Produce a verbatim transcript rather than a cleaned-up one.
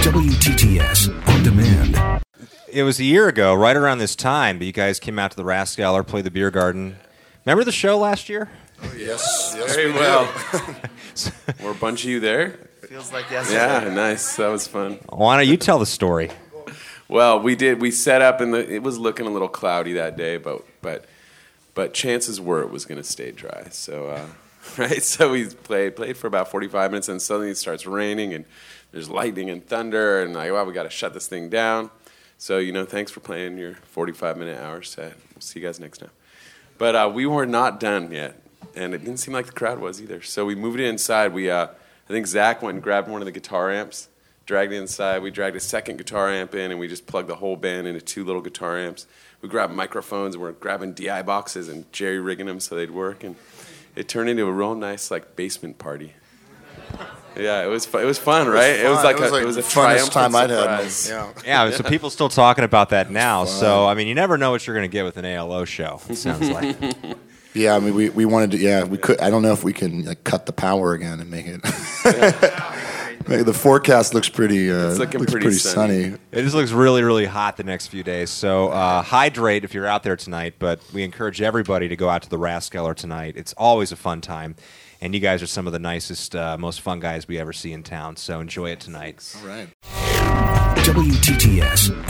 W T T S On Demand. It was a year ago, right around this time, but you guys came out to the Rathskeller, played the Beer Garden. Remember the show last year? Oh, yes. yes Very we well. Were a bunch of you there? Feels like yesterday. Yeah, nice. That was fun. Why don't you tell the story? Well, we did. We set up, and it was looking a little cloudy that day, but but but chances were it was going to stay dry. So uh, right, so we played played for about forty-five minutes, and suddenly it starts raining, and there's lightning and thunder, and like, wow, we got to shut this thing down. So you know, thanks for playing your forty-five minute hour set. We'll see you guys next time. But uh, we were not done yet, and it didn't seem like the crowd was either. So we moved it inside. We uh, I think Zach went and grabbed one of the guitar amps. Dragged it inside. We dragged a second guitar amp in, and we just plugged the whole band into two little guitar amps. We grabbed microphones, and we're grabbing D I boxes and jerry rigging them so they'd work, and it turned into a real nice like basement party. Yeah, it was fu- it was fun, right? It was, It was like fun. a It it was was like a the funnest triumphant time I'd had. surprise. Yeah. Yeah, so people still talking about that now. So, I mean, you never know what you're going to get with an A L O show, it sounds like. Yeah, I mean, we, we wanted to, yeah, we could, I don't know if we can like, cut the power again and make it. The forecast looks pretty, uh, It's looking looks pretty pretty, sunny. sunny. It just looks really, really hot the next few days. So uh, hydrate if you're out there tonight, but we encourage everybody to go out to the Rathskeller tonight. It's always a fun time, and you guys are some of the nicest, uh, most fun guys we ever see in town, so enjoy it tonight. All right. W T T S